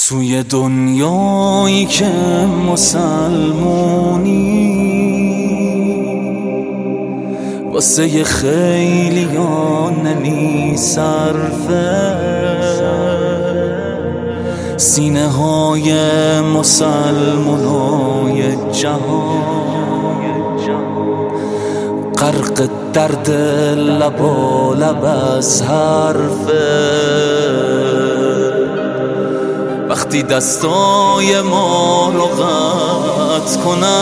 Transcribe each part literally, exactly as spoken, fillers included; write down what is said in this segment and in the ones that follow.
توی دنیایی که مسلمونی واسه خیلیان نمی صرفه، سینه های مسلمانای جهان غرق درد لبا لب از حرفه. وقتی دستای ما رو قطع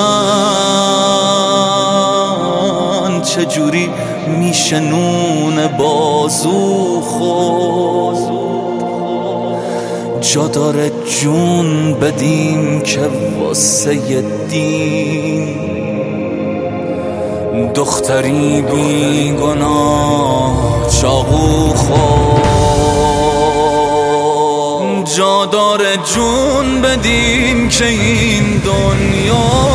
کنن چجوری میشه نون بازو خورد؟ جا داره جون بدیم که واسه دین دختری بی گناه چاقو خورد. جا داره جون بدیم که این دنیا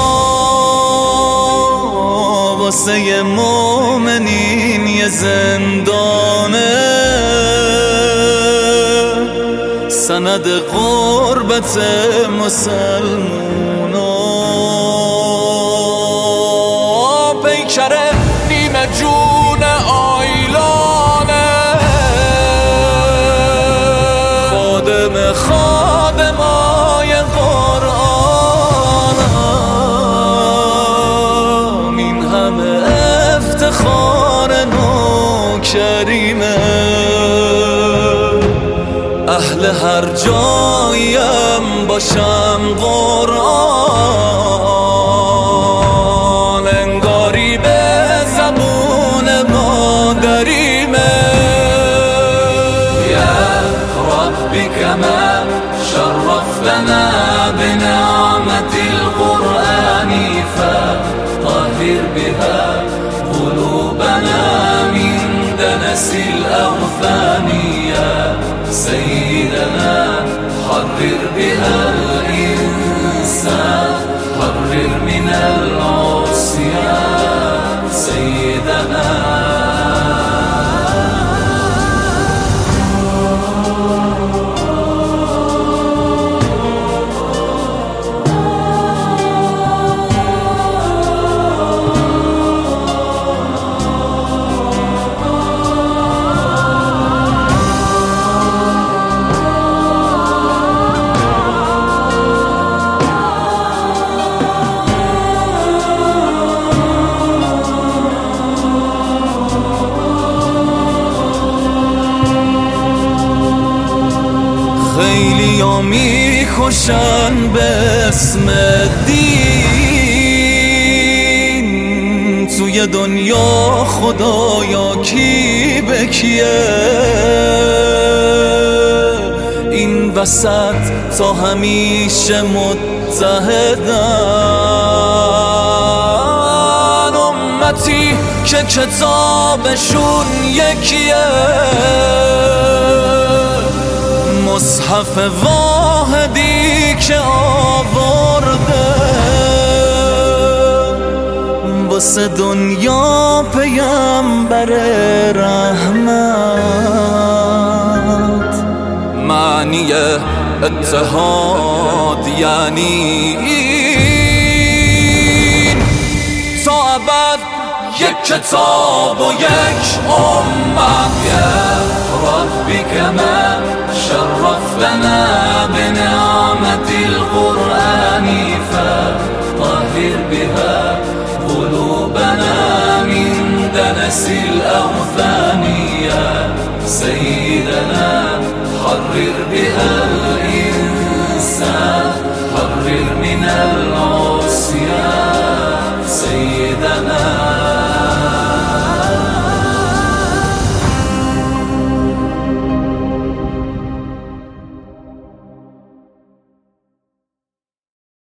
واسه مومنین یه زندانه، سند غربت مسلمونا. پیکره نیمه جون آیلانه، خادم خادمای قرآنم، این همه افتخار نوکریمه. اهل هر جاییم باشم قرآن انگاری به زبون مادریمه. یا ربی کما شرفتنا بنعمت القرآن فطهر بها قلوبنا من دنس الأوثان. سيدنا حرر بها الإنسان، حرر من العصيان سيدنا. خیلی ها می کشن به اسم دین، توی دنیا خدایا کی به کیه؟ این وسط تا همیشه متحدن، امتی که کتابشون یکیه. مصحف واحدی که آورده واسه دنیا پیامبر رحمت. معنی اتحاد یعنی این تا ابد یک کتاب و یک امت. یا ربی کما شرفتنا بنعمت القرآن فطهر بها قلوبنا من دنس الأوثان. يا سيدنا حرر بها